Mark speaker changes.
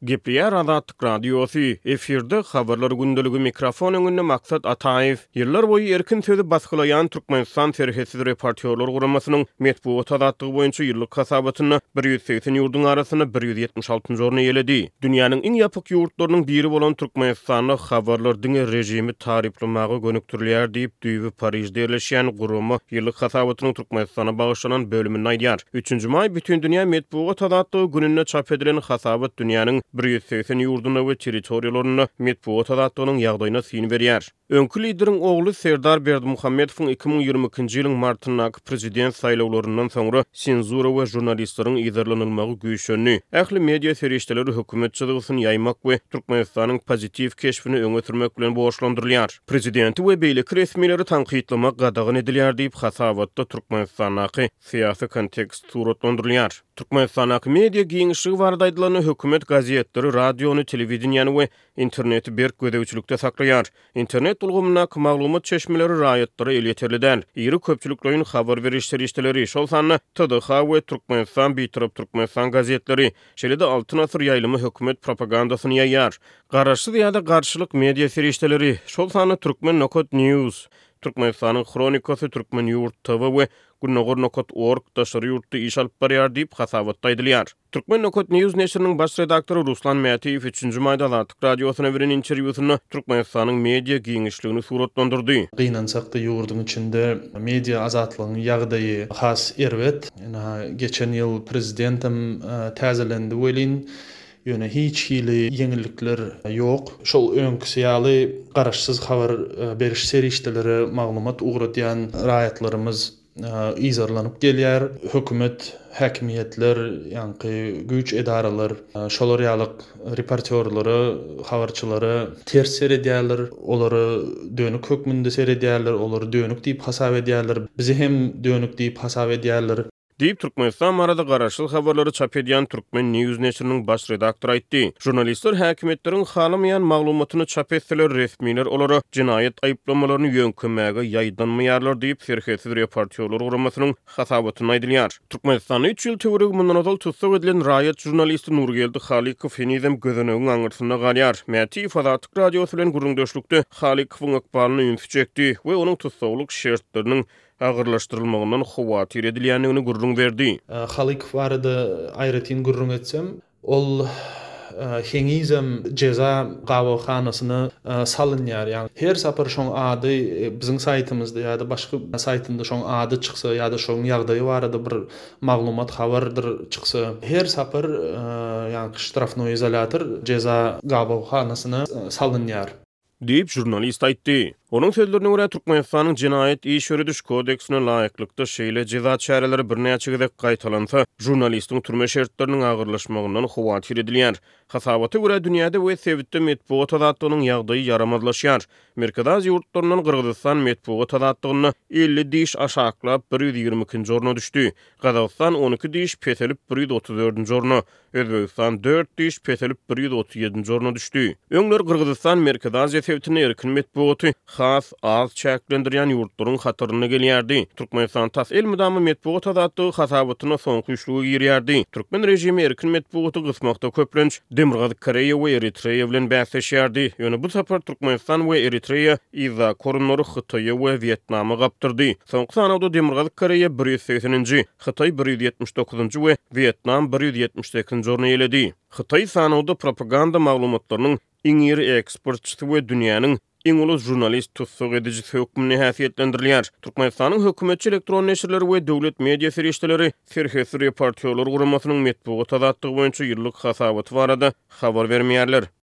Speaker 1: Gepleyer Azatlyk Radiosu efirde habarlar gündölügi mikrofon öňünde Maksat Ataev ýyllar boyu erkin sözü basgylayan Türkmenistan serhesiz reportörler guramasynyň metbuat azatlygy boýunça ýyllyk hasabatyny 180 ýurdun arasyna 176-njy orna ýeledi. Dünýäniň iň ýapyk ýurtlarynyň biri bolan Türkmenistanyň habarlar diňe rejimi tariflamagy gönükdirýär diýip düýbi Parijde ýerleşýän gurama ýyllyk hasabatynyň Türkmenistana bagyşlanan bölümini aýdýar. 3-nji may bütün dünýä metbuat azatlygy gününe çap edilen hasabat dünýäniň 180 ýurduna we territoriýalaryna metbuat azatlygynyň ýagdaýyna syn berýär. Öňkü lideriň ogly Serdar Berdimuhammedowyň 2022-nji ýylyň martyndaky prezident saýlawlaryndan soňra senzura we jurnalistleriň ýazarlanylmagy güýçlenýär. Ähli media serişdeleri hökümet çyzygyny ýaymak we Türkmenistanyň pozitiv keşfini öňe sürmek bilen boşlandyrylýar. Prezidenti we beýleki resmileri tanqidlamak gadagyn edilýär diýip hasabatda Türkmenistanyň syýasy kontekst suratlandyrylýar. Türkmenistanyň media giňişligi barada aýdylan hökümet gazetleri, radiony, telewizionyny we interneti berk gödäwçilikde saklaýar. İnternet ulgamyna maglumat çeşmeleri raýatlary el ýeterlidir. Iri köpçüliklerin habar berişleri işleri şol sanly TDH we Türkmenistan Bitirip Türkmenistan gazetleri şeýle-de altyn asır ýaýlymy hökümet propagandasyny ýaýar. Garaşsyz ýa-da garşylyk media serişdeleri şol sanly Türkmen Nokot News, Türkmenistanyň Kronikasy, Türkmen Ýurt TV we Gurnogor.org daşary ýurtda iş alyp barýar diýip hasabatda aýdylýar. Türkmen Nokot News neşriniň baş redaktory Ruslan Mätiýew 3-nji maýda Azatlyk radiosyna beren interwýusyny Türkmenistanyň media giňişligini suratlandyrdy.
Speaker 2: Gynançakda ýurdun içinde media azatlygynyň ýagdaýy has erwet. Geçen ýyl prezidentim täzelendi welin ýöne hiç hili ýeňillikler ýok. Şol öňkü syýaly garaşsyz habar beriş serişdeleri maglumat ugratýan raýatlarymyz izarlanyp gelýär. Hökümet, häkimiýetler, ýa-ni güýç edaralar, şolar ýalyk reportörleri, habarçylary ters seredýärler, olary dönük hökmünde seredýärler, olary dönük diýip hasap edýärler. Bizi hem dönük diýip hasap edýärler.
Speaker 1: Diýip Türkmenistan barada garaşsyl habarlary çap edýän Türkmen News neşriniň baş redaktory aýtdy. Jurnalistler häkimetleriň halamaýan maglumatyny çap etseler resmiler olary jinaýat aýplamalaryny ýönkemmäge ýaýdanmaýarlar diýip serhesiz reportörler guramasynyň hasabatyny aýdylýar. Türkmenistanyň 3 ýyl töwereg mundan ozal tutsak edilen raýat jurnalisti Nurgeldi Halikow henizem gözünegiň aňyrsyna galýar. Mätiýew Azatlyk radiosy bilen gurrundaşlykda Halikowyň akbaryny ünitjekdi we onuň tutsaglyk şertleriniň agyrlaşdyrylmagyndan howatyr edilýändigini gurrun berdi.
Speaker 2: Halikow barada aýratyn gurrun etsem, ol hengizem ceza gawahanasyny salynýar. Yani her sapar şoň ady biziň saytymyzda ýa-da başga saytynda şoň ady çyksa ýa-da şoň ýagdaýy barada bir maglumat habardyr çyksa, her sapar ýani ştrafnoý izolator ceza gawahanasyna salynýar
Speaker 1: diýip jurnalist aýtdy. Onun sözlerine göre Türkmenistanyň Jinaýat iş ýörüdüş kodeksine laýyklykda şeýle ceza çäreleri birnäçe gezek gaýtalansa, jurnalistiň türme şertleriniň agyrlaşmagyndan howatyr edilýär. Hasabata göre dünýäde we sewitde metbuat azatlygynyň ýagdaýy yaramazlaşýar. Merkez ýurtlaryndan Gyrgyzstan metbuat azatlygyny 50 diş aşaklap 122-nji orna düşdi. Gazaqstan 12 diş peselip 134-nji orna, Özbekistan 4 diş peselip 137-nji orna düşdi. Öňler Gyrgyzstan merkez sewitine erkin metbuaty has az çäklendirýän ýurtlaryň hatyryna gelýärdi. Türkmenistan tas el mydamy metbuat azatlygy hasabatyna soňky üçlügi girýärdi. Türkmen rejimi erkin metbuaty gysmakda köplenç Demirgazyk Koreýa we Eritreýa bilen bäsleşýärdi. Ýöne bu sapar Türkmenistan we Eritreýa iza korunary Hytaýa we Vietnamy gapdyrdy. Soňky sanawda Demirgazyk Koreýa 180-nji, Hytaý 179-njy we Vietnam 172-nji orna ýeledi. Hytaý sanawda propaganda maglumatlarynyň iň iri eksportçysy we dünýäniň iň ulus jurnalist tutsak edici hökmüne häsiýetlendirilýär. Türkmenistanyň hökümetçi elektron neşirleri we döwlet media serişdeleri serhesiz reportörler guramasynyň metbuat azatlygy boýunça ýyllyk hasabaty barada habar bermeýärler.